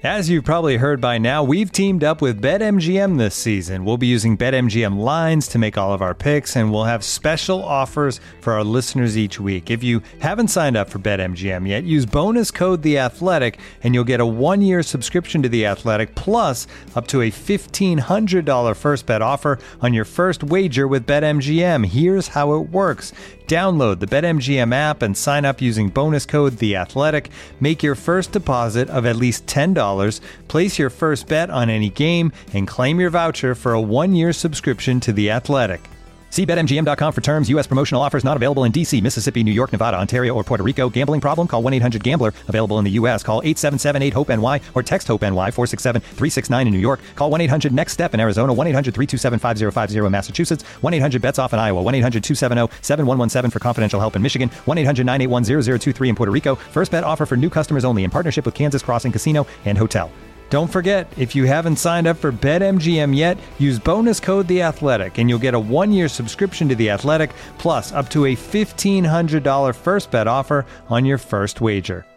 As you've probably heard by now, we've teamed up with BetMGM this season. We'll be using BetMGM lines to make all of our picks, and we'll have special offers for our listeners each week. If you haven't signed up for BetMGM yet, use bonus code The Athletic, and you'll get a 1-year subscription to The Athletic, plus up to a $1,500 first bet offer on your first wager with BetMGM. Here's how it works. Download the BetMGM app and sign up using bonus code The Athletic. Make your first deposit of at least $10. Place your first bet on any game and claim your voucher for a 1-year subscription to The Athletic. See BetMGM.com for terms. U.S. promotional offers not available in D.C., Mississippi, New York, Nevada, Ontario, or Puerto Rico. Gambling problem? Call 1-800-GAMBLER. Available in the U.S. Call 877-8-HOPE-NY or text HOPE-NY 467-369 in New York. Call 1-800-NEXT-STEP in Arizona. 1-800-327-5050 in Massachusetts. 1-800-BETS-OFF in Iowa. 1-800-270-7117 for confidential help in Michigan. 1-800-981-0023 in Puerto Rico. First bet offer for new customers only in partnership with Kansas Crossing Casino and Hotel. Don't forget, if you haven't signed up for BetMGM yet, use bonus code The Athletic, and you'll get a 1-year subscription to The Athletic, plus up to a $1,500 first bet offer on your first wager.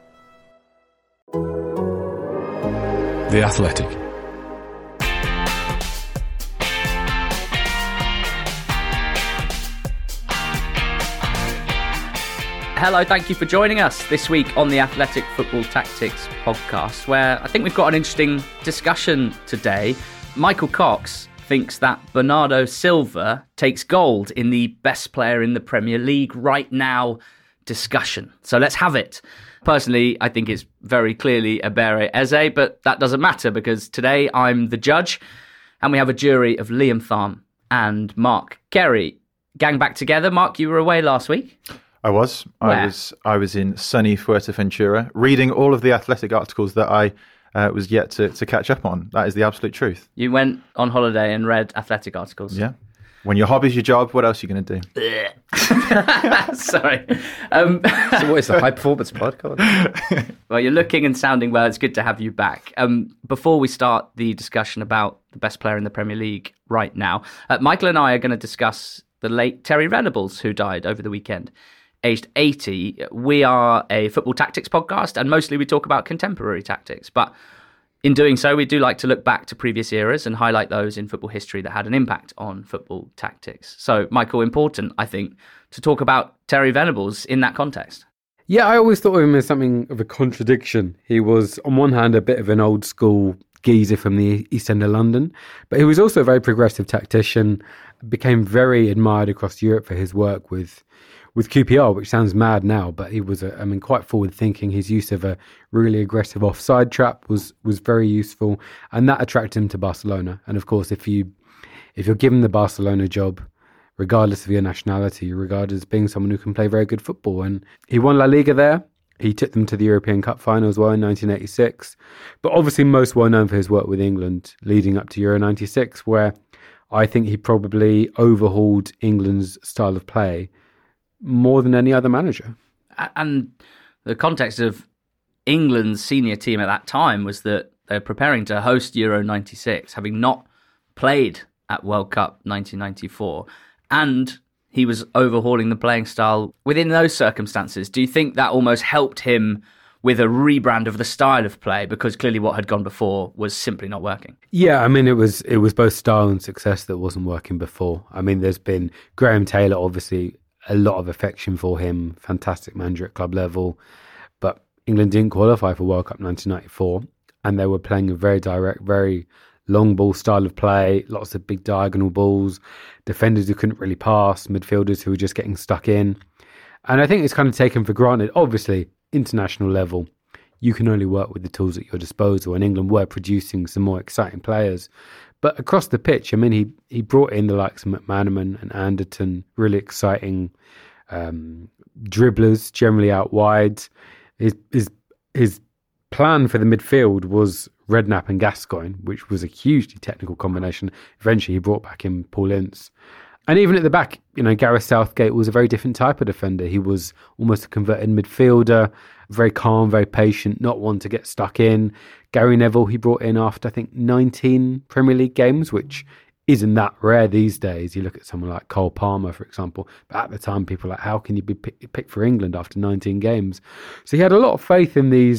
The Athletic. Hello, thank you for joining us this week on the Athletic Football Tactics podcast, where I think we've got an interesting discussion today. Michael Cox thinks that Bernardo Silva takes gold in the best player in the Premier League right now discussion. So let's have it. Personally, I think it's very clearly Ebere Eze, but that doesn't matter because today I'm the judge and we have a jury of Liam Tharm and Mark Kerry. Gang back together. Mark, you were away last week. I was. Where? I was in sunny Fuerteventura, reading all of the Athletic articles that I was yet to catch up on. That is the absolute truth. You went on holiday and read Athletic articles. Yeah. When your hobby's your job, what else are you going to do? Sorry. So what is the High Performance Podcast? Well, you're looking and sounding well. It's good to have you back. Before we start the discussion about the best player in the Premier League right now, Michael and I are going to discuss the late Terry Venables, who died over the weekend, aged 80. We are a football tactics podcast, and mostly we talk about contemporary tactics. But in doing so, we do like to look back to previous eras and highlight those in football history that had an impact on football tactics. So, Michael, important, I think, to talk about Terry Venables in that context. Yeah, I always thought of him as something of a contradiction. He was, on one hand, a bit of an old school geezer from the East End of London, but he was also a very progressive tactician, became very admired across Europe for his work with QPR, which sounds mad now, but he was, quite forward-thinking. His use of a really aggressive offside trap was very useful, and that attracted him to Barcelona. And of course, if you're given the Barcelona job, regardless of your nationality, you're regarded as being someone who can play very good football. And he won La Liga there. He took them to the European Cup final as well in 1986. But obviously most well known for his work with England leading up to Euro 96, where I think he probably overhauled England's style of play more than any other manager. And the context of England's senior team at that time was that they're preparing to host Euro 96, having not played at World Cup 1994. And he was overhauling the playing style within those circumstances. Do you think that almost helped him with a rebrand of the style of play, because clearly what had gone before was simply not working? Yeah, it was both style and success that wasn't working before. There's been Graham Taylor, obviously a lot of affection for him, fantastic manager at club level, but England didn't qualify for World Cup 1994, and they were playing a very direct, very long ball style of play, lots of big diagonal balls, defenders who couldn't really pass, midfielders who were just getting stuck in. And I think it's kind of taken for granted. Obviously, international level, you can only work with the tools at your disposal, and England were producing some more exciting players. But across the pitch, he brought in the likes of McManaman and Anderton, really exciting dribblers, generally out wide. His plan for the midfield was Redknapp and Gascoigne, which was a hugely technical combination. Eventually, he brought back in Paul Ince. And even at the back, Gareth Southgate was a very different type of defender. He was almost a converted midfielder, very calm, very patient, not one to get stuck in. Gary Neville, he brought in after, I think, 19 Premier League games, which isn't that rare these days. You look at someone like Cole Palmer, for example. But at the time, people were like, how can you be picked for England after 19 games? So he had a lot of faith in these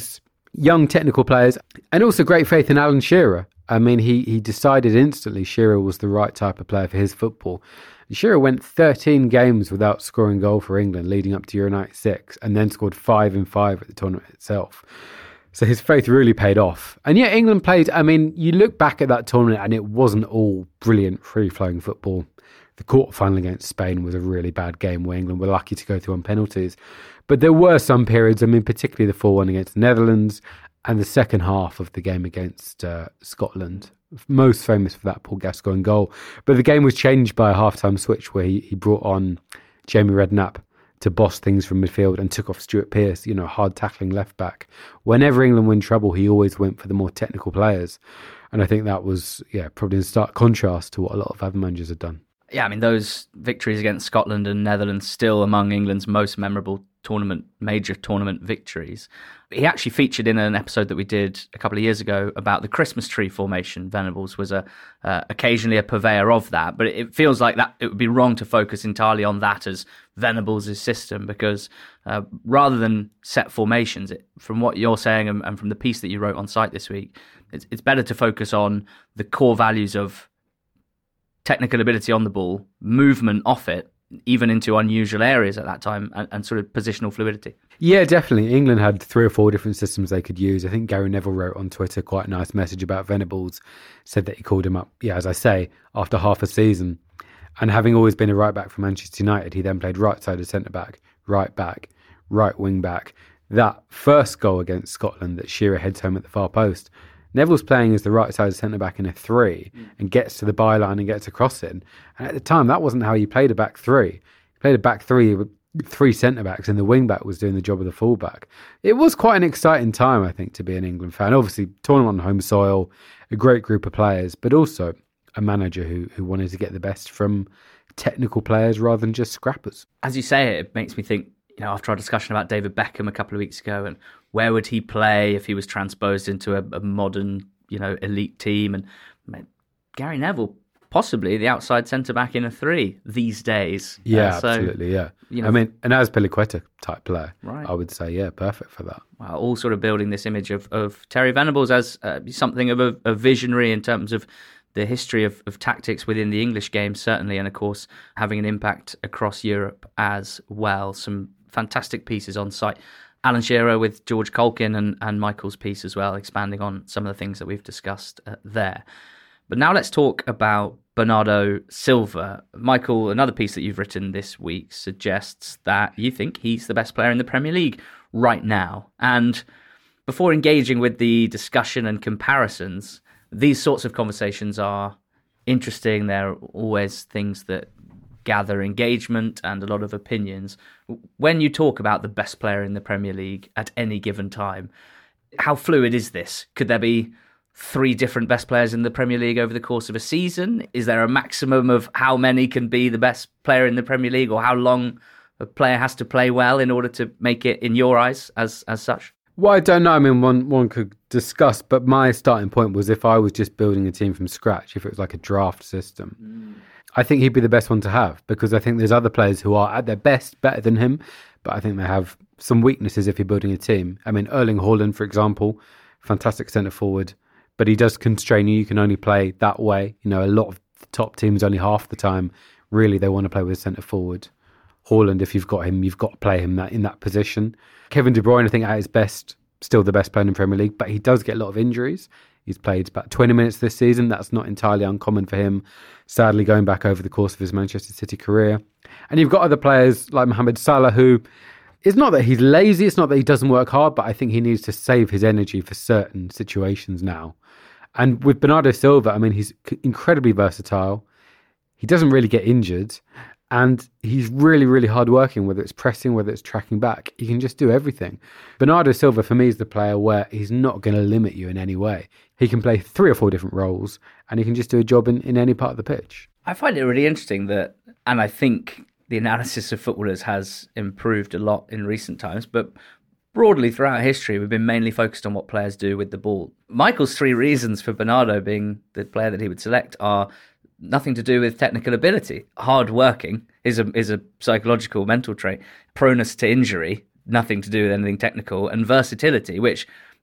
young technical players, and also great faith in Alan Shearer. I mean, he decided instantly Shearer was the right type of player for his football. Shearer went 13 games without scoring a goal for England leading up to Euro 96 and then scored 5 in 5 at the tournament itself. So his faith really paid off. And yeah, England played, I mean, you look back at that tournament and it wasn't all brilliant free-flowing football. The quarter-final against Spain was a really bad game where England were lucky to go through on penalties. But there were some periods, I mean, particularly the 4-1 against the Netherlands and the second half of the game against Scotland. Most famous for that Paul Gascoigne goal. But the game was changed by a half-time switch where he brought on Jamie Redknapp to boss things from midfield and took off Stuart Pearce, you know, hard-tackling left-back. Whenever England win trouble, he always went for the more technical players. And I think that was, probably in stark contrast to what a lot of other managers had done. Yeah, I mean, those victories against Scotland and Netherlands still among England's most memorable major tournament victories. He actually featured in an episode that we did a couple of years ago about the Christmas tree formation. Venables was occasionally a purveyor of that, but it feels like that it would be wrong to focus entirely on that as Venables' system, because rather than set formations, from what you're saying and from the piece that you wrote on site this week, it's better to focus on the core values of technical ability on the ball, movement off it, even into unusual areas at that time, and sort of positional fluidity. Yeah, definitely. England had 3 or 4 different systems they could use. I think Gary Neville wrote on Twitter quite a nice message about Venables, said that he called him up, as I say, after half a season. And having always been a right-back for Manchester United, he then played right-sided centre-back, right-back, right wing-back. That first goal against Scotland that Shearer heads home at the far post, Neville's playing as the right-sided centre-back in a 3 and gets to the byline and gets across it. And at the time, that wasn't how he played a back 3. He played a back 3 with 3 centre-backs and the wing-back was doing the job of the full-back. It was quite an exciting time, I think, to be an England fan. Obviously, tournament on home soil, a great group of players, but also a manager who wanted to get the best from technical players rather than just scrappers. As you say it makes me think, after our discussion about David Beckham a couple of weeks ago, and where would he play if he was transposed into a modern, elite team? And Gary Neville, possibly the outside centre-back in a 3 these days. Yeah, absolutely, yeah. I mean, an Azpilicueta type player, right. I would say, perfect for that. Well, all sort of building this image of Terry Venables as something of a visionary in terms of the history of tactics within the English game, certainly, and of course, having an impact across Europe as well. Some fantastic pieces on site. Alan Shearer with George Colkin and Michael's piece as well, expanding on some of the things that we've discussed there. But now let's talk about Bernardo Silva. Michael, another piece that you've written this week suggests that you think he's the best player in the Premier League right now. And before engaging with the discussion and comparisons, these sorts of conversations are interesting. They're always things that gather engagement and a lot of opinions. When you talk about the best player in the Premier League at any given time, how fluid is this? Could there be 3 different best players in the Premier League over the course of a season? Is there a maximum of how many can be the best player in the Premier League, or how long a player has to play well in order to make it, in your eyes, as such? Well, I don't know. I mean, one could discuss, but my starting point was if I was just building a team from scratch, if it was like a draft system, I think he'd be the best one to have, because I think there's other players who are at their best better than him, but I think they have some weaknesses if you're building a team. I mean, Erling Haaland, for example, fantastic centre forward, but he does constrain you. You can only play that way. A lot of the top teams, only half the time, really, they want to play with a centre forward. Haaland, if you've got him, you've got to play him in that position. Kevin De Bruyne, I think, at his best, still the best player in the Premier League, but he does get a lot of injuries. He's played about 20 minutes this season. That's not entirely uncommon for him, sadly, going back over the course of his Manchester City career. And you've got other players like Mohamed Salah, who, it's not that he's lazy, it's not that he doesn't work hard, but I think he needs to save his energy for certain situations now. And with Bernardo Silva, I mean, he's incredibly versatile. He doesn't really get injured. And he's really, really hard-working, whether it's pressing, whether it's tracking back. He can just do everything. Bernardo Silva, for me, is the player where he's not going to limit you in any way. He can play 3 or 4 different roles, and he can just do a job in any part of the pitch. I find it really interesting that, and I think the analysis of footballers has improved a lot in recent times, but broadly throughout history, we've been mainly focused on what players do with the ball. Michael's 3 reasons for Bernardo being the player that he would select are nothing to do with technical ability. Hard working is a psychological mental trait. Proneness to injury, nothing to do with anything technical. And versatility, which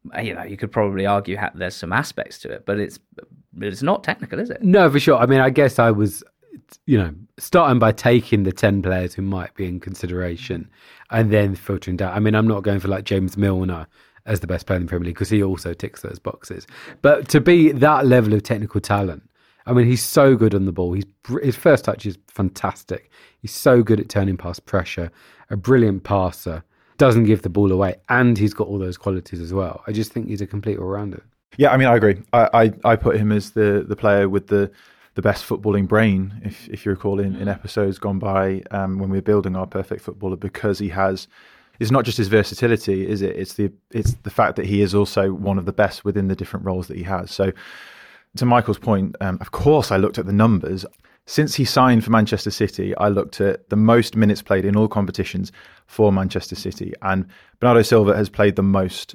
you could probably argue there's some aspects to it, but it's not technical, is it? No, for sure. I mean, I guess I was, starting by taking the 10 players who might be in consideration and then filtering down. I mean, I'm not going for like James Milner as the best player in the Premier League because he also ticks those boxes. But to be that level of technical talent, I mean, he's so good on the ball. His first touch is fantastic. He's so good at turning past pressure, a brilliant passer, doesn't give the ball away, and he's got all those qualities as well. I just think he's a complete all-rounder. Yeah, I mean, I agree. I put him as the player with the best footballing brain, if you recall, in episodes gone by when we were building our perfect footballer, because he has... It's not just his versatility, is it? It's the fact that he is also one of the best within the different roles that he has. So, to Michael's point, of course, I looked at the numbers. Since he signed for Manchester City, I looked at the most minutes played in all competitions for Manchester City, and Bernardo Silva has played the most,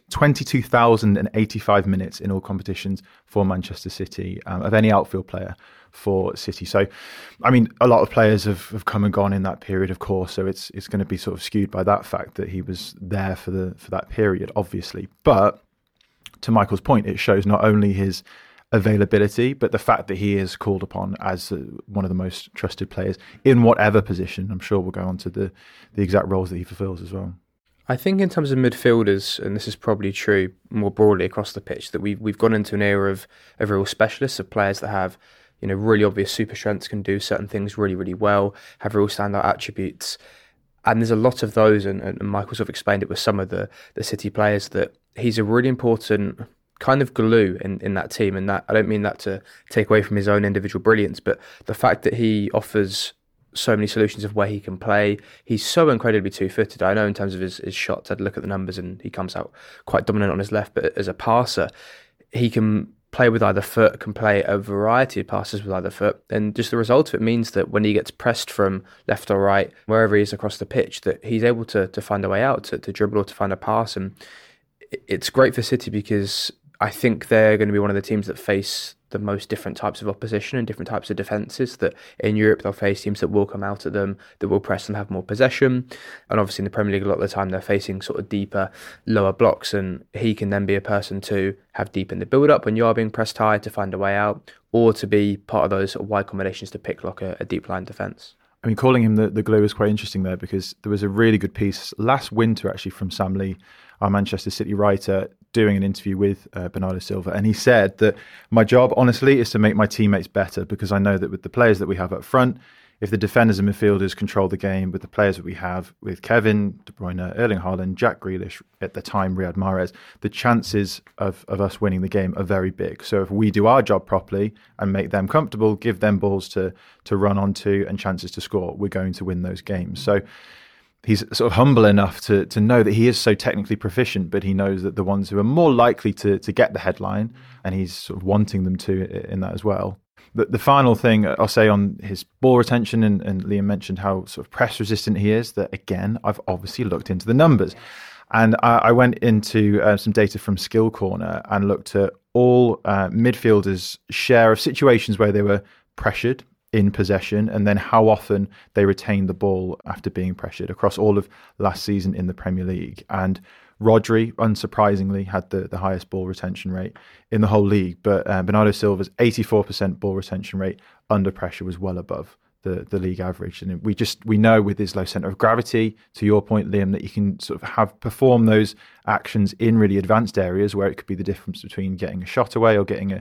22,085 minutes in all competitions for Manchester City of any outfield player for City. So, I mean, a lot of players have come and gone in that period, of course. So it's going to be sort of skewed by that fact that he was there for that period, obviously. But to Michael's point, it shows not only his availability, but the fact that he is called upon as one of the most trusted players in whatever position. I'm sure we'll go on to the exact roles that he fulfills as well. I think in terms of midfielders, and this is probably true more broadly across the pitch, that we've gone into an era of real specialists, of players that have really obvious super strengths, can do certain things really, really well, have real standout attributes. And there's a lot of those, and Michael sort of explained it with some of the City players, that he's a really important kind of glue in that team. And that I don't mean that to take away from his own individual brilliance, but the fact that he offers so many solutions of where he can play. He's so incredibly two-footed. I know in terms of his shots, I'd look at the numbers and he comes out quite dominant on his left, but as a passer, he can play with either foot, can play a variety of passes with either foot, and just the result of it means that when he gets pressed from left or right, wherever he is across the pitch, that he's able to find a way out, to dribble or to find a pass. And it's great for City because I think they're going to be one of the teams that face the most different types of opposition and different types of defences, that in Europe they'll face teams that will come out at them, that will press and have more possession. And obviously in the Premier League a lot of the time they're facing sort of deeper, lower blocks, and he can then be a person to have deep in the build-up when you are being pressed high to find a way out, or to be part of those sort of wide combinations to pick lock a deep line defence. I mean, calling him the glue is quite interesting there, because there was a really good piece last winter actually from Sam Lee, our Manchester City writer, doing an interview with Bernardo Silva, and he said that my job, honestly, is to make my teammates better, because I know that with the players that we have up front, if the defenders and midfielders control the game with the players that we have with Kevin, De Bruyne, Erling Haaland, Jack Grealish, at the time Riyad Mahrez, the chances of us winning the game are very big. So if we do our job properly and make them comfortable, give them balls to run onto and chances to score, we're going to win those games. So he's sort of humble enough to know that he is so technically proficient, but he knows that the ones who are more likely to get the headline, and he's sort of wanting them to in that as well. The final thing I'll say on his ball retention, and Liam mentioned how sort of press resistant he is, that again, I've obviously looked into the numbers. And I went into some data from Skill Corner and looked at all midfielders' share of situations where they were pressured in possession, and then how often they retained the ball after being pressured across all of last season in the Premier League. And Rodri, unsurprisingly, had the highest ball retention rate in the whole league, but Bernardo Silva's 84% ball retention rate under pressure was well above the league average. And we know with his low centre of gravity, to your point, Liam, that you can sort of perform those actions in really advanced areas where it could be the difference between getting a shot away or getting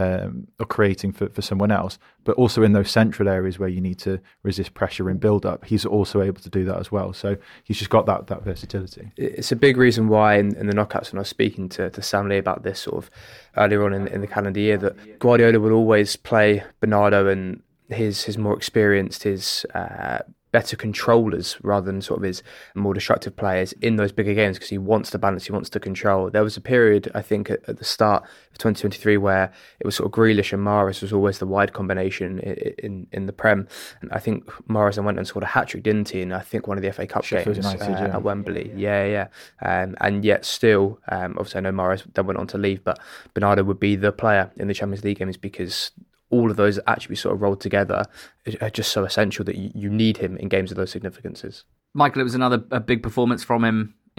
or creating for someone else, but also in those central areas where you need to resist pressure and build up. He's also able to do that as well. So he's just got that versatility. It's a big reason why in the knockouts, when I was speaking to Sam Lee about this sort of earlier on in the calendar year, that Guardiola would always play Bernardo and his more experienced, his better controllers rather than sort of his more destructive players in those bigger games, because he wants to balance, he wants to control. There was a period, I think, at the start of 2023 where it was sort of Grealish and Mahrez was always the wide combination in the Prem. And I think Mahrez then went and scored a hat-trick, didn't he? And I think one of the FA Cup games at Wembley. Yeah. And yet still, obviously I know Mahrez then went on to leave, but Bernardo would be the player in the Champions League games, because all of those attributes sort of rolled together are just so essential that you need him in games of those significances. Michael, it was a big performance from him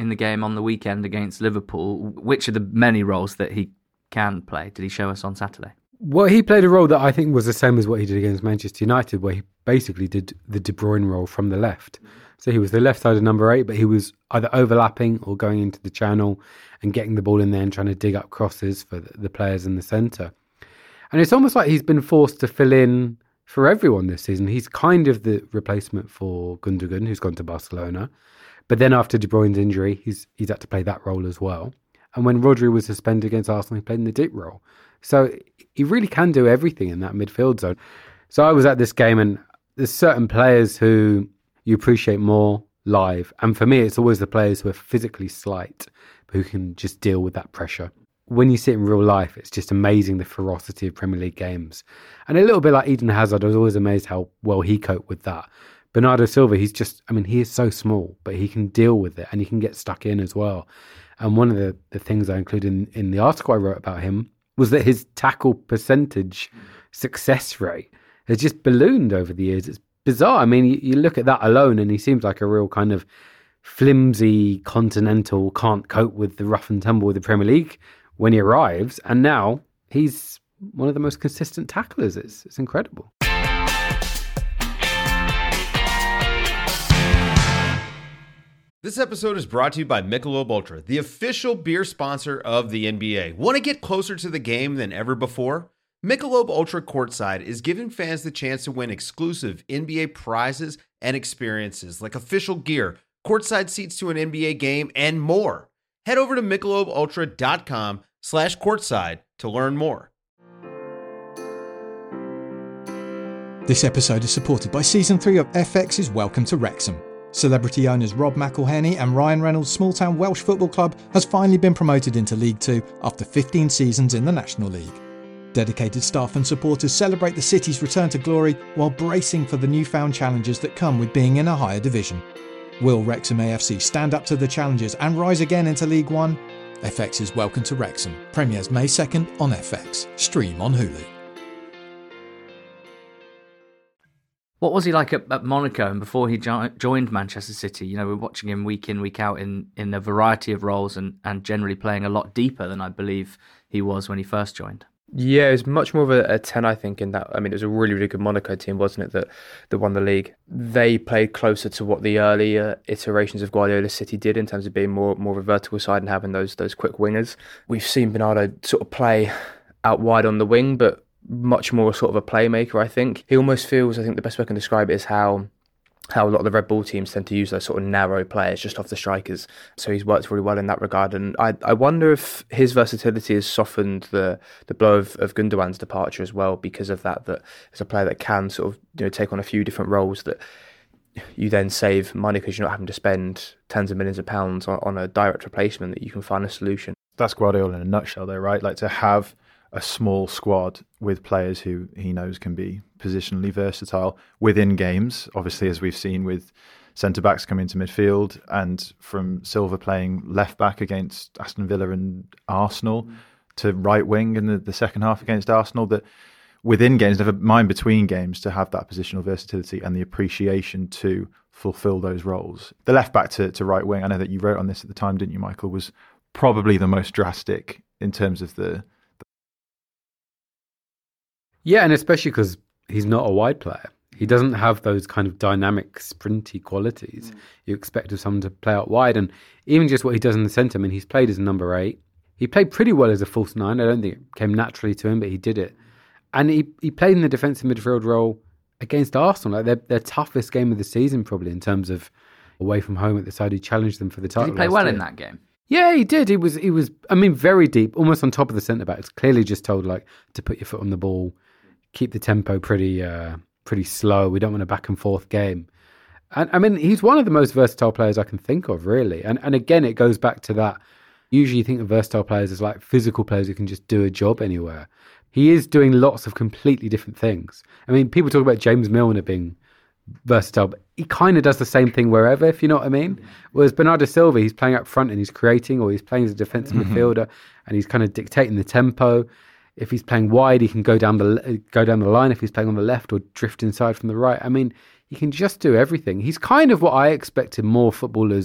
in the game on the weekend against Liverpool. Which of the many roles that he can play did he show us on Saturday? Well, he played a role that I think was the same as what he did against Manchester United, where he basically did the De Bruyne role from the left. So he was the left-sided number 8, but he was either overlapping or going into the channel and getting the ball in there and trying to dig up crosses for the players in the centre. And it's almost like he's been forced to fill in for everyone this season. He's kind of the replacement for Gundogan, who's gone to Barcelona. But then after De Bruyne's injury, he's had to play that role as well. And when Rodri was suspended against Arsenal, he played in the deep role. So he really can do everything in that midfield zone. So I was at this game, and there's certain players who you appreciate more live. And for me, it's always the players who are physically slight, who can just deal with that pressure. When you see it in real life, it's just amazing, the ferocity of Premier League games. And a little bit like Eden Hazard, I was always amazed how well he coped with that. Bernardo Silva, he is so small, but he can deal with it and he can get stuck in as well. And one of the things I included in the article I wrote about him was that his tackle percentage success rate has just ballooned over the years. It's bizarre. I mean, you look at that alone and he seems like a real kind of flimsy continental, can't cope with the rough and tumble of the Premier League when he arrives. And now he's one of the most consistent tacklers. It's incredible. This episode is brought to you by Michelob Ultra, the official beer sponsor of the NBA. Want to get closer to the game than ever before? Michelob Ultra Courtside is giving fans the chance to win exclusive NBA prizes and experiences like official gear, courtside seats to an NBA game, and more. Head over to MichelobUltra.com/courtside to learn more. This episode is supported by Season 3 of FX's Welcome to Wrexham. Celebrity owners Rob McElhenney and Ryan Reynolds' small-town Welsh football club has finally been promoted into League 2 after 15 seasons in the National League. Dedicated staff and supporters celebrate the city's return to glory while bracing for the newfound challenges that come with being in a higher division. Will Wrexham AFC stand up to the challenges and rise again into League 1? FX's Welcome to Wrexham premieres May 2nd on FX. Stream on Hulu. What was he like at Monaco and before he joined Manchester City? You know, we're watching him week in, week out in a variety of roles and generally playing a lot deeper than I believe he was when he first joined. Yeah, it was much more of a 10, I think, in that. I mean, it was a really, really good Monaco team, wasn't it, that won the league. They played closer to what the earlier iterations of Guardiola City did in terms of being more of a vertical side and having those quick wingers. We've seen Bernardo sort of play out wide on the wing, but much more sort of a playmaker, I think. He almost feels, I think the best way I can describe it is how a lot of the Red Bull teams tend to use those sort of narrow players just off the strikers. So he's worked really well in that regard. And I wonder if his versatility has softened the blow of Gundogan's departure as well because of that as a player that can sort of take on a few different roles that you then save money because you're not having to spend tens of millions of pounds on a direct replacement, that you can find a solution. That's Guardiola in a nutshell though, right? Like to have a small squad with players who he knows can be positionally versatile within games, obviously, as we've seen with centre-backs coming into midfield and from Silva playing left-back against Aston Villa and Arsenal to right wing in the second half against Arsenal, that within games, never mind between games, to have that positional versatility and the appreciation to fulfil those roles. The left-back to right wing, I know that you wrote on this at the time, didn't you, Michael, was probably the most drastic in terms of the... Yeah, and especially because he's not a wide player. He doesn't have those kind of dynamic, sprinty qualities you expect of someone to play out wide. And even just what he does in the centre, I mean, he's played as number 8. He played pretty well as a false 9. I don't think it came naturally to him, but he did it. And he played in the defensive midfield role against Arsenal, like their toughest game of the season, probably, in terms of away from home at the side. He challenged them for the title. Did he play well in that game? Yeah, he did. He was. I mean, very deep, almost on top of the centre back. It's clearly just told to put your foot on the ball, keep the tempo pretty slow. We don't want a back and forth game. And I mean, he's one of the most versatile players I can think of, really. And again, it goes back to that. Usually you think of versatile players as like physical players who can just do a job anywhere. He is doing lots of completely different things. I mean, people talk about James Milner being versatile, but he kind of does the same thing wherever, if you know what I mean. Whereas Bernardo Silva, he's playing up front and he's creating, or he's playing as a defensive midfielder and he's kind of dictating the tempo. If he's playing wide, he can go down the line. If he's playing on the left, or drift inside from the right. I mean, he can just do everything. He's kind of what I expected more footballers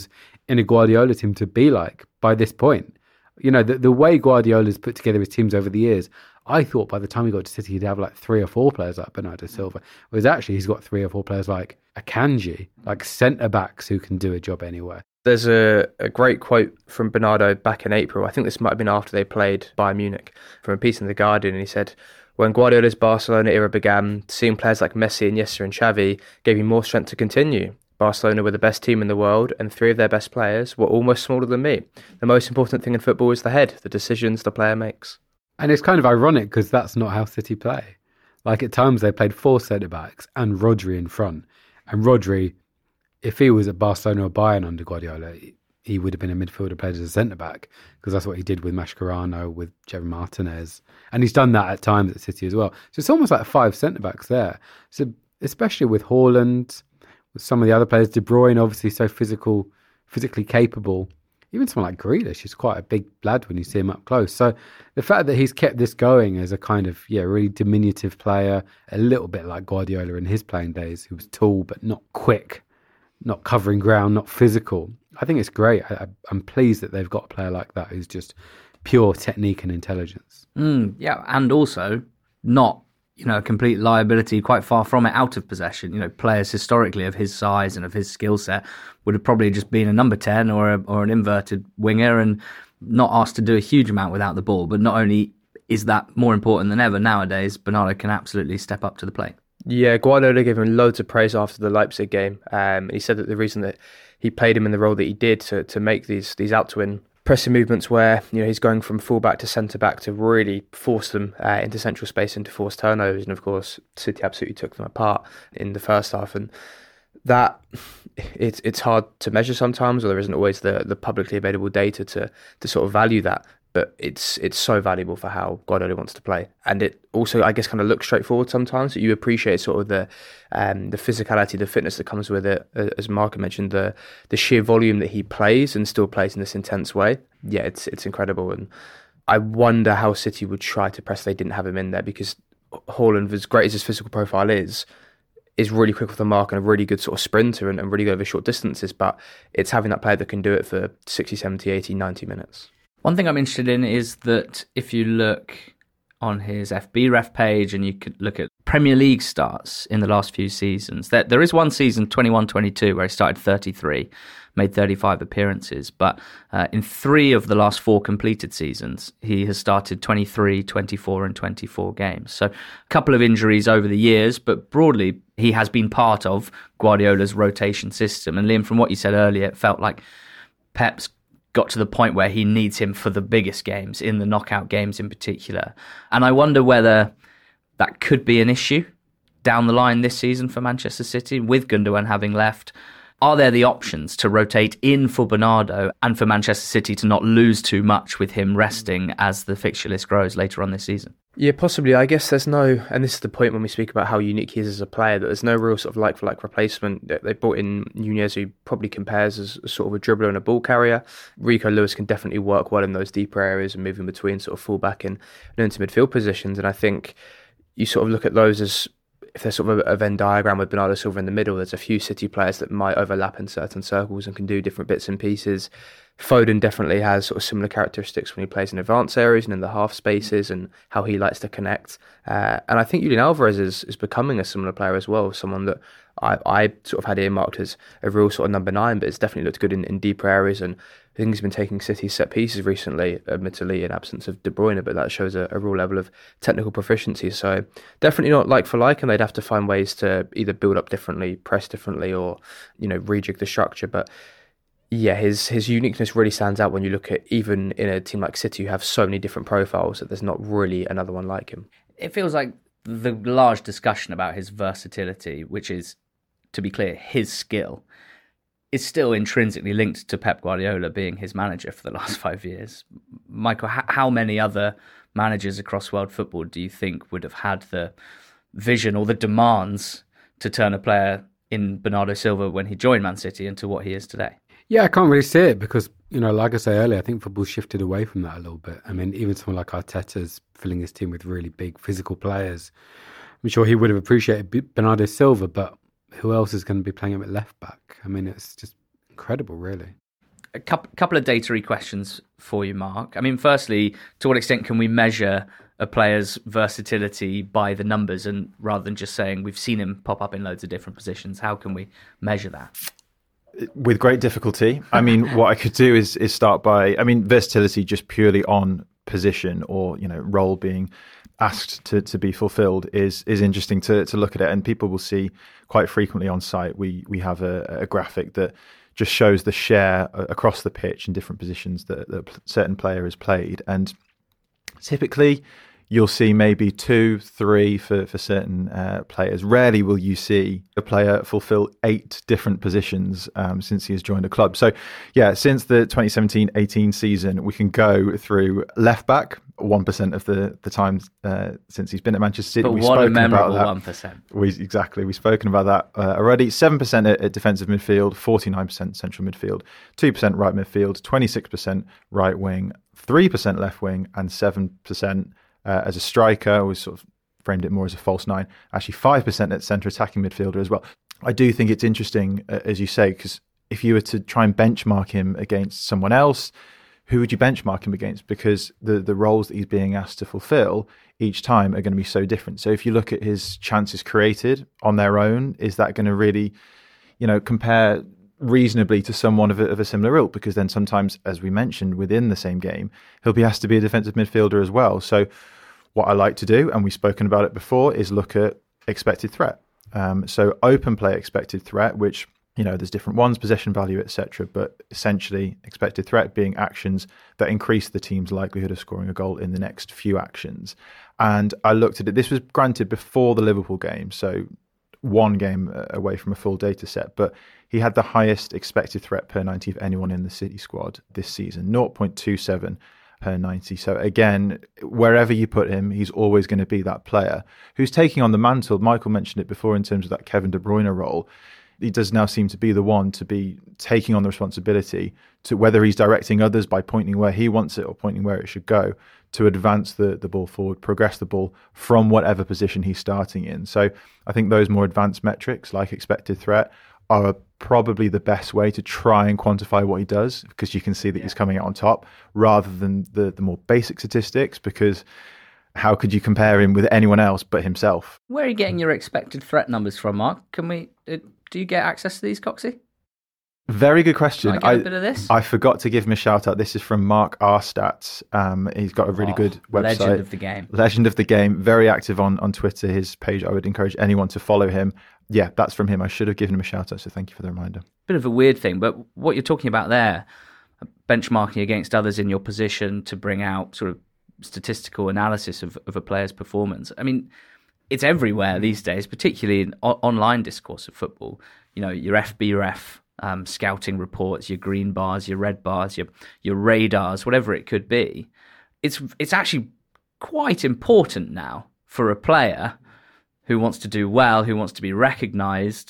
in a Guardiola team to be like by this point. You know, the way Guardiola's put together his teams over the years, I thought by the time he got to City, he'd have like 3 or 4 players like Bernardo Silva. Whereas actually he's got 3 or 4 players like Akanji, like centre-backs who can do a job anywhere. There's a great quote from Bernardo back in April. I think this might have been after they played Bayern Munich, from a piece in The Guardian. And he said, when Guardiola's Barcelona era began, seeing players like Messi, Iniesta and Xavi gave him more strength to continue. Barcelona were the best team in the world, and 3 of their best players were almost smaller than me. The most important thing in football is the head, the decisions the player makes. And it's kind of ironic because that's not how City play. Like at times they played 4 centre-backs and Rodri in front. And Rodri, if he was at Barcelona or Bayern under Guardiola, he would have been a midfielder played as a centre-back, because that's what he did with Mascherano, with Javi Martinez. And he's done that at times at City as well. So it's almost like 5 centre-backs there. So especially with Haaland, with some of the other players, De Bruyne obviously so physically capable. Even someone like Grealish is quite a big lad when you see him up close. So the fact that he's kept this going as a kind of, really diminutive player, a little bit like Guardiola in his playing days, who was tall but not quick, not covering ground, not physical. I think it's great. I'm pleased that they've got a player like that who's just pure technique and intelligence. Yeah, and also not, a complete liability, quite far from it, out of possession. Players historically of his size and of his skill set would have probably just been a number 10 or an inverted winger and not asked to do a huge amount without the ball. But not only is that more important than ever nowadays, Bernardo can absolutely step up to the plate. Yeah, Guardiola gave him loads of praise after the Leipzig game. He said that the reason that he played him in the role that he did to make these out-to-win pressing movements where he's going from full-back to centre-back to really force them into central space and to force turnovers. And of course, City absolutely took them apart in the first half. And that, it's hard to measure sometimes, or there isn't always the publicly available data to sort of value that. But it's so valuable for how Guardiola wants to play. And it also, I guess, kind of looks straightforward sometimes. So you appreciate sort of the physicality, the fitness that comes with it. As Marco mentioned, the sheer volume that he plays and still plays in this intense way. Yeah, it's incredible. And I wonder how City would try to press if they didn't have him in there, because Haaland, as great as his physical profile is really quick off the mark and a really good sort of sprinter and really good over short distances. But it's having that player that can do it for 60, 70, 80, 90 minutes. One thing I'm interested in is that if you look on his FBref page and you could look at Premier League starts in the last few seasons, there is one season, 21-22, where he started 33, made 35 appearances. But in 3 of the last 4 completed seasons, he has started 23, 24 and 24 games. So a couple of injuries over the years, but broadly, he has been part of Guardiola's rotation system. And Liam, from what you said earlier, it felt like Pep's got to the point where he needs him for the biggest games, in the knockout games in particular. And I wonder whether that could be an issue down the line this season for Manchester City, with Gundogan having left. Are there the options to rotate in for Bernardo and for Manchester City to not lose too much with him resting as the fixture list grows later on this season? Yeah, possibly. I guess there's no, and this is the point when we speak about how unique he is as a player, that there's no real sort of like-for-like replacement. They brought in Nunez, who probably compares as sort of a dribbler and a ball carrier. Rico Lewis can definitely work well in those deeper areas and moving between sort of full-back and into midfield positions. And I think you sort of look at those as, if there's sort of a Venn diagram with Bernardo Silva in the middle, there's a few City players that might overlap in certain circles and can do different bits and pieces. Foden definitely has sort of similar characteristics when he plays in advanced areas and in the half spaces, and how he likes to connect. And I think Julian Alvarez is becoming a similar player as well, someone that I sort of had earmarked as a real sort of number 9, but it's definitely looked good in deeper areas. And I think he's been taking City's set pieces recently, admittedly in absence of De Bruyne, but that shows a real level of technical proficiency. So definitely not like for like, and they'd have to find ways to either build up differently, press differently, or rejig the structure. But yeah, his uniqueness really stands out when you look at, even in a team like City, who have so many different profiles, that there's not really another one like him. It feels like the large discussion about his versatility, which is, to be clear, his skill, is still intrinsically linked to Pep Guardiola being his manager for the last 5 years. Michael, how many other managers across world football do you think would have had the vision or the demands to turn a player in Bernardo Silva when he joined Man City into what he is today? Yeah, I can't really see it because, like I say earlier, I think football shifted away from that a little bit. I mean, even someone like Arteta's filling his team with really big physical players. I'm sure he would have appreciated Bernardo Silva, but who else is going to be playing him at left back? I mean, it's just incredible, really. a couple of data-y questions for you, Mark. I mean, firstly, to what extent can we measure a player's versatility by the numbers, and rather than just saying we've seen him pop up in loads of different positions, how can we measure that? With great difficulty. I mean, what I could do is start by, versatility just purely on position or, role being asked to be fulfilled is interesting to look at it. And people will see quite frequently on site, we have a graphic that just shows the share across the pitch in different positions that a certain player has played. And typically you'll see maybe 2, 3 for certain players. Rarely will you see a player fulfill 8 different positions since he has joined a club. So, yeah, since the 2017-18 season, we can go through left back 1% of the time since he's been at Manchester City. But what a memorable 1%. We've spoken about that already. 7% at defensive midfield, 49% central midfield, 2% right midfield, 26% right wing, 3% left wing, and 7% as a striker. We sort of framed it more as a false 9. Actually, 5% at centre attacking midfielder as well. I do think it's interesting, as you say, because if you were to try and benchmark him against someone else, who would you benchmark him against? Because the roles that he's being asked to fulfill each time are going to be so different. So if you look at his chances created on their own, is that going to really, compare reasonably to someone of a similar ilk? Because then sometimes, as we mentioned, within the same game, he'll be asked to be a defensive midfielder as well. So what I like to do, and we've spoken about it before, is look at expected threat. So open play expected threat, which, there's different ones, possession value, etc. But essentially expected threat being actions that increase the team's likelihood of scoring a goal in the next few actions. And I looked at it. This was granted before the Liverpool game, so one game away from a full data set, but he had the highest expected threat per 90 of anyone in the City squad this season, 0.27 per 90. So again, wherever you put him, he's always going to be that player who's taking on the mantle. Michael mentioned it before in terms of that Kevin De Bruyne role. He does now seem to be the one to be taking on the responsibility to, whether he's directing others by pointing where he wants it or pointing where it should go, to advance the ball forward, progress the ball from whatever position he's starting in. So I think those more advanced metrics like expected threat are probably the best way to try and quantify what he does, because you can see that he's coming out on top, rather than the more basic statistics, because how could you compare him with anyone else but himself? Where are you getting your expected threat numbers from, Mark? Do you get access to these, Coxie? Very good question. Can I get a bit of this? I forgot to give him a shout out. This is from Mark R Stats. He's got a really good website. Legend of the game. Legend of the game. Very active on Twitter. His page, I would encourage anyone to follow him. Yeah, that's from him. I should have given him a shout out, so thank you for the reminder. Bit of a weird thing, but what you're talking about there, benchmarking against others in your position to bring out sort of statistical analysis of a player's performance. I mean, it's everywhere these days, particularly in online discourse of football. Your FBref scouting reports, your green bars, your red bars, your radars, whatever it could be. It's actually quite important now for a player who wants to do well, who wants to be recognised,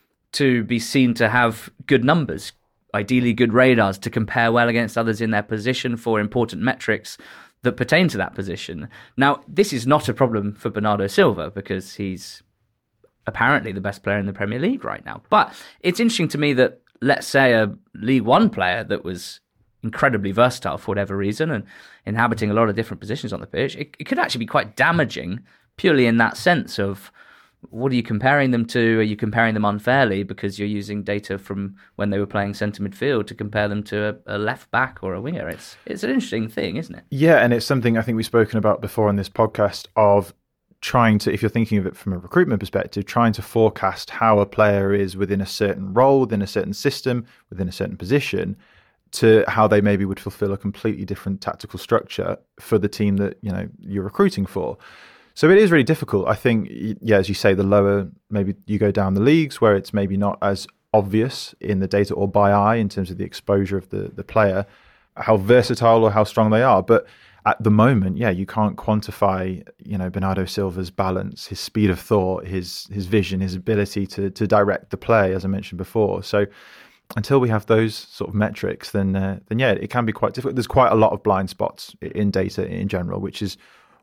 to be seen to have good numbers, ideally good radars, to compare well against others in their position for important metrics that pertain to that position. Now, this is not a problem for Bernardo Silva, because he's apparently the best player in the Premier League right now. But it's interesting to me that, let's say, a League One player that was incredibly versatile for whatever reason and inhabiting a lot of different positions on the pitch, it could actually be quite damaging purely in that sense of, what are you comparing them to? Are you comparing them unfairly because you're using data from when they were playing centre midfield to compare them to a left back or a winger? It's an interesting thing, isn't it? Yeah, and it's something I think we've spoken about before on this podcast, of trying to, if you're thinking of it from a recruitment perspective, trying to forecast how a player is within a certain role, within a certain system, within a certain position, to how they maybe would fulfill a completely different tactical structure for the team that you're recruiting for. So it is really difficult. I think, as you say, the lower maybe you go down the leagues, where it's maybe not as obvious in the data or by eye in terms of the exposure of the player, how versatile or how strong they are. But at the moment, you can't quantify, Bernardo Silva's balance, his speed of thought, his vision, his ability to direct the play, as I mentioned before. So until we have those sort of metrics, then it can be quite difficult. There's quite a lot of blind spots in data in general, which is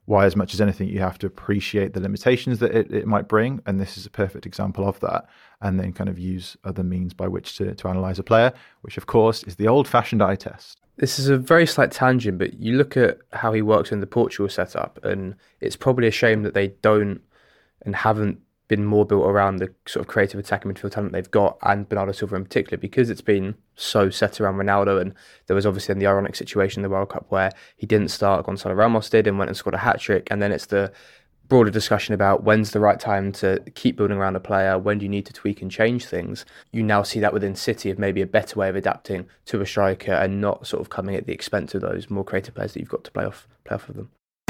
why, as much as anything, you have to appreciate the limitations that it might bring. And this is a perfect example of that. And then kind of use other means by which to analyse a player, which, of course, is the old-fashioned eye test. This is a very slight tangent, but you look at how he works in the Portugal setup, and it's probably a shame that they don't and haven't been more built around the sort of creative attacking midfield talent they've got, and Bernardo Silva in particular, because it's been so set around Ronaldo. And there was obviously the ironic situation in the World Cup where he didn't start, Gonzalo Ramos did, and went and scored a hat-trick. And then it's the broader discussion about when's the right time to keep building around a player, when do you need to tweak and change things. You now see that within City of maybe a better way of adapting to a striker and not sort of coming at the expense of those more creative players that you've got to play off of them.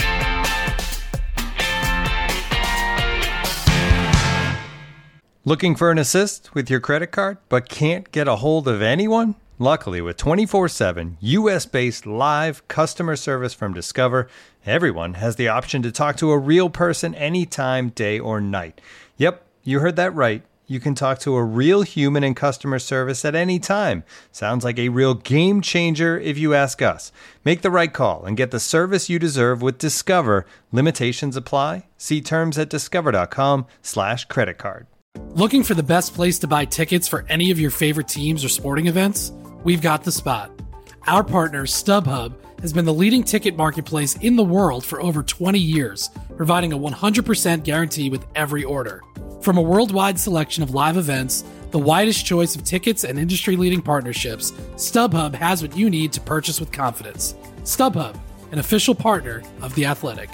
Looking for an assist with your credit card, but can't get a hold of anyone? Luckily, with 24/7 US-based live customer service from Discover, everyone has the option to talk to a real person anytime, day or night. Yep, you heard that right. You can talk to a real human in customer service at any time. Sounds like a real game changer if you ask us. Make the right call and get the service you deserve with Discover. Limitations apply. See terms at discover.com/creditcard. Looking for the best place to buy tickets for any of your favorite teams or sporting events? We've got the spot. Our partner, StubHub, has been the leading ticket marketplace in the world for over 20 years, providing a 100% guarantee with every order. From a worldwide selection of live events, the widest choice of tickets and industry-leading partnerships, StubHub has what you need to purchase with confidence. StubHub, an official partner of The Athletic.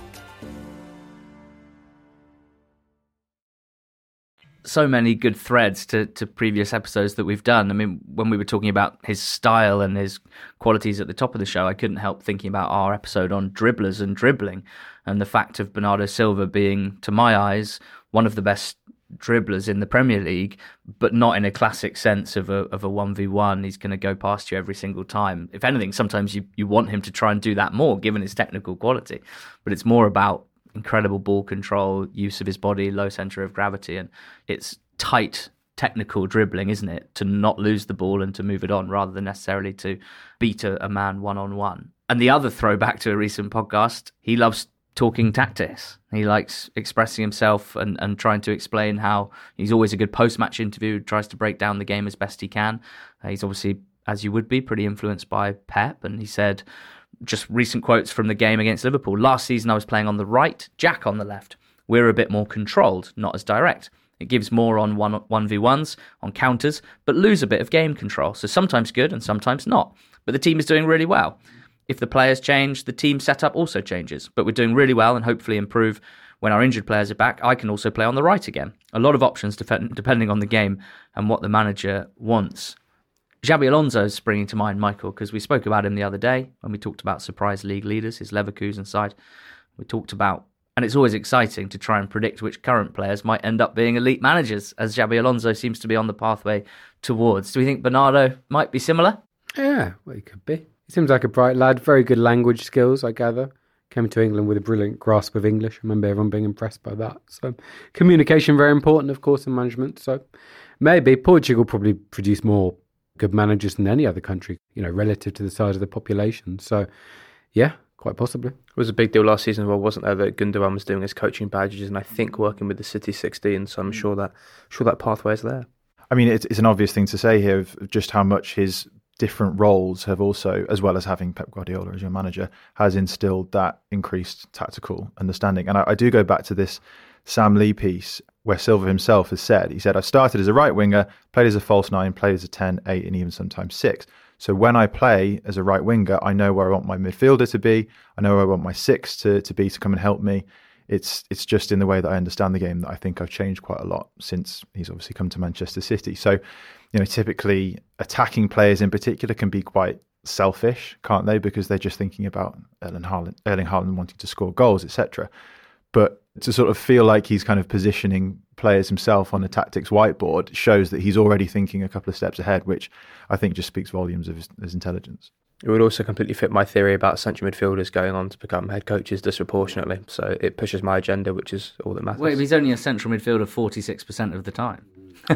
So many good threads to previous episodes that we've done. I mean, when we were talking about his style and his qualities at the top of the show, I couldn't help thinking about our episode on dribblers and dribbling, and the fact of Bernardo Silva being, to my eyes, one of the best dribblers in the Premier League, but not in a classic sense of a 1v1. He's going to go past you every single time. If anything, sometimes you want him to try and do that more, given his technical quality. But it's more about incredible ball control, use of his body, low centre of gravity, and it's tight technical dribbling, isn't it? To not lose the ball and to move it on rather than necessarily to beat a man one-on-one. And the other throwback to a recent podcast, he loves talking tactics. He likes expressing himself and trying to explain how he's always a good post-match interview, tries to break down the game as best he can. He's obviously, as you would be, pretty influenced by Pep, and he said, just recent quotes from the game against Liverpool. Last season I was playing on the right, Jack on the left. We're a bit more controlled, not as direct. It gives more on 1v1s, on counters, but lose a bit of game control. So sometimes good and sometimes not. But the team is doing really well. If the players change, the team setup also changes. But we're doing really well and hopefully improve when our injured players are back. I can also play on the right again. A lot of options depending on the game and what the manager wants. Xabi Alonso is springing to mind, Michael, because we spoke about him the other day when we talked about surprise league leaders, his Leverkusen side. We talked about, and it's always exciting to try and predict which current players might end up being elite managers, as Xabi Alonso seems to be on the pathway towards. Do we think Bernardo might be similar? Yeah, well, he could be. He seems like a bright lad, very good language skills, I gather. Came to England with a brilliant grasp of English. I remember everyone being impressed by that. So communication, very important, of course, in management. So maybe Portugal probably produce more good managers than any other country, relative to the size of the population. So, yeah, quite possibly. It was a big deal last season as well, wasn't there, that Gundogan was doing his coaching badges and I think working with the City 16, so I'm sure that pathway is there. I mean, it's an obvious thing to say here of just how much his different roles have also, as well as having Pep Guardiola as your manager, has instilled that increased tactical understanding. And I do go back to this Sam Lee piece where Silva himself has said, he said, I started as a right winger, played as a false 9, played as a 10, 8 and even sometimes 6. So when I play as a right winger, I know where I want my midfielder to be. I know where I want my 6 to be to come and help me. It's just in the way that I understand the game that I think I've changed quite a lot since he's obviously come to Manchester City. So, typically attacking players in particular can be quite selfish, can't they? Because they're just thinking about Erling Haaland wanting to score goals, etc. But to sort of feel like he's kind of positioning players himself on a tactics whiteboard shows that he's already thinking a couple of steps ahead, which I think just speaks volumes of his intelligence. It would also completely fit my theory about central midfielders going on to become head coaches disproportionately. So it pushes my agenda, which is all that matters. Wait, he's only a central midfielder 46% of the time.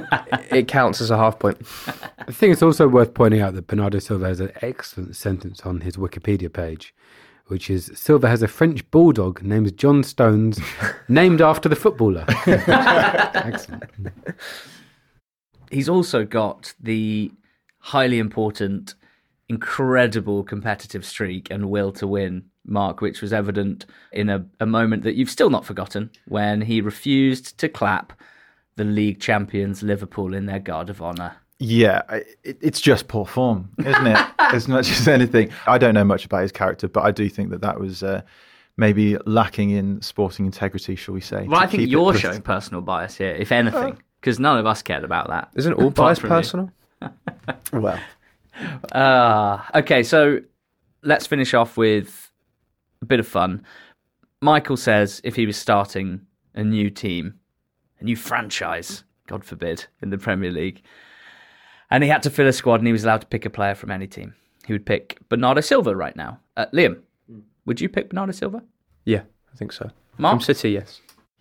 It counts as a half point. I think it's also worth pointing out that Bernardo Silva has an excellent sentence on his Wikipedia page which is Silva has a French bulldog named John Stones, named after the footballer. Excellent. He's also got the highly important, incredible competitive streak and will to win, Mark, which was evident in a moment that you've still not forgotten, when he refused to clap the league champions Liverpool in their guard of honour. Yeah, it's just poor form, isn't it? As much as anything. I don't know much about his character, but I do think that was maybe lacking in sporting integrity, shall we say. Well, I think you're showing personal bias here, if anything, because none of us cared about that. Isn't all bias personal? Well. Okay, so let's finish off with a bit of fun. Michael says if he was starting a new team, a new franchise, God forbid, in the Premier League, and he had to fill a squad and he was allowed to pick a player from any team, he would pick Bernardo Silva right now. Liam, would you pick Bernardo Silva? Yeah, I think so. Mark? From City, yes.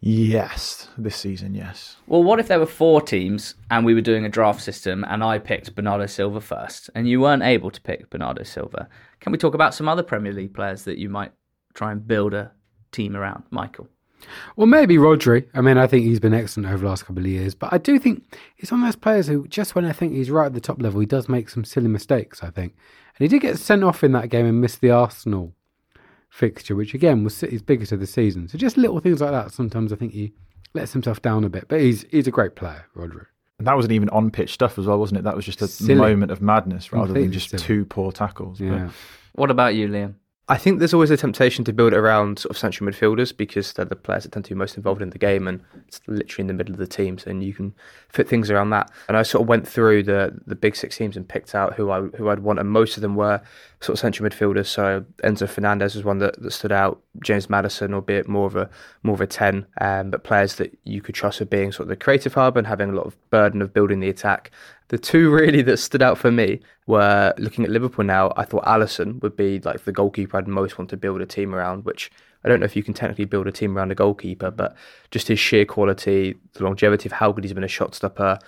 Yes, this season, yes. Well, what if there were 4 teams and we were doing a draft system and I picked Bernardo Silva first and you weren't able to pick Bernardo Silva? Can we talk about some other Premier League players that you might try and build a team around? Michael? Well, maybe Rodri. I mean, I think he's been excellent over the last couple of years, but I do think he's one of those players who, just when I think he's right at the top level, he does make some silly mistakes, I think. And he did get sent off in that game and missed the Arsenal fixture, which again was City's biggest of the season. So just little things like that, sometimes I think he lets himself down a bit. But he's a great player, Rodri. And that wasn't even on-pitch stuff as well, wasn't it? That was just a silly moment of madness rather Completely than just silly. 2 poor tackles. Yeah. What about you, Liam? I think there's always a temptation to build it around sort of central midfielders because they're the players that tend to be most involved in the game and it's literally in the middle of the team, so you can fit things around that. And I sort of went through the big 6 teams and picked out who I'd want, and most of them were sort of central midfielders. So Enzo Fernandez was one that stood out. James Maddison, albeit more of a 10, but players that you could trust with being sort of the creative hub and having a lot of burden of building the attack. The 2 really that stood out for me were, looking at Liverpool now, I thought Alisson would be like the goalkeeper I'd most want to build a team around, which I don't know if you can technically build a team around a goalkeeper, but just his sheer quality, the longevity of how good he's been a shot stopper,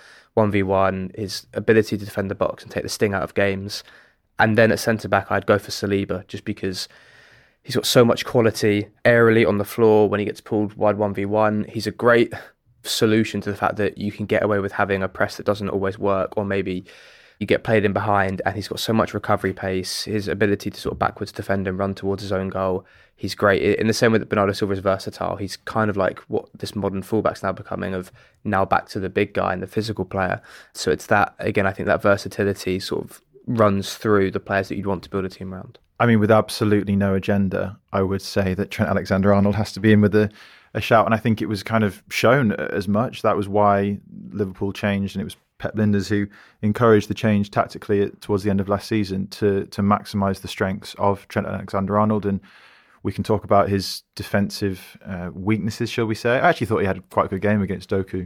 1v1, his ability to defend the box and take the sting out of games. And then at centre-back, I'd go for Saliba, just because he's got so much quality aerially on the floor when he gets pulled wide 1v1. He's a great solution to the fact that you can get away with having a press that doesn't always work, or maybe you get played in behind, and he's got so much recovery pace, his ability to sort of backwards defend and run towards his own goal. He's great. In the same way that Bernardo Silva is versatile, he's kind of like what this modern fullback's now becoming, of now back to the big guy and the physical player. So it's that, again, I think that versatility sort of runs through the players that you'd want to build a team around. I mean, with absolutely no agenda, I would say that Trent Alexander-Arnold has to be in with a shout, and I think it was kind of shown as much. That was why Liverpool changed, and it was Pep Lijnders who encouraged the change tactically towards the end of last season to maximise the strengths of Trent Alexander-Arnold. And we can talk about his defensive weaknesses, shall we say. I actually thought he had quite a good game against Doku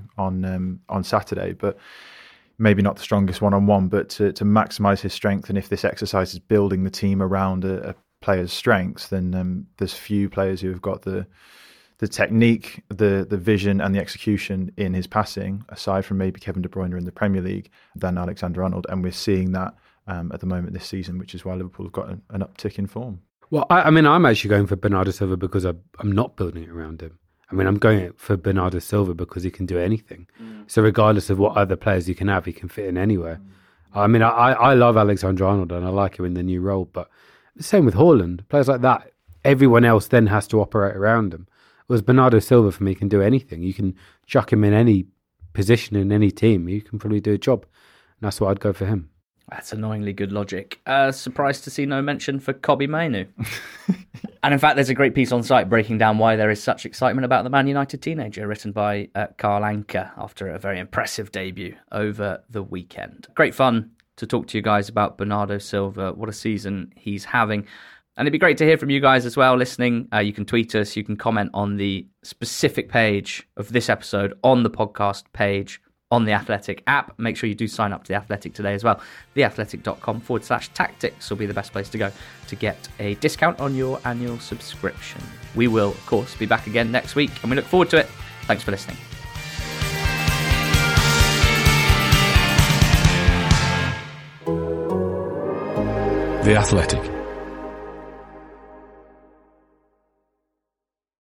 on Saturday, but maybe not the strongest one-on-one, but to maximise his strength. And if this exercise is building the team around a player's strengths, then there's few players who have got the technique, the vision and the execution in his passing, aside from maybe Kevin De Bruyne in the Premier League, than Alexander-Arnold. And we're seeing that at the moment this season, which is why Liverpool have got an uptick in form. Well, I mean, I'm actually going for Bernardo Silva because I'm not building it around him. I mean, I'm going for Bernardo Silva because he can do anything. So regardless of what other players you can have, he can fit in anywhere. I mean, I love Alexander-Arnold and I like him in the new role, but the same with Haaland. Players like that, everyone else then has to operate around him. Whereas Bernardo Silva, for me, can do anything. You can chuck him in any position in any team. You can probably do a job. And that's why I'd go for him. That's annoyingly good logic. Surprised to see no mention for Kobbie Mainoo. And in fact, there's a great piece on site breaking down why there is such excitement about the Man United teenager, written by Carl Anker after a very impressive debut over the weekend. Great fun to talk to you guys about Bernardo Silva. What a season he's having. And it'd be great to hear from you guys as well, listening. You can tweet us, you can comment on the specific page of this episode on the podcast page on the Athletic app. Make sure you do sign up to the Athletic today as well. theathletic.com/tactics will be the best place to go to get a discount on your annual subscription. We will, of course, be back again next week, and we look forward to it. Thanks for listening. The Athletic.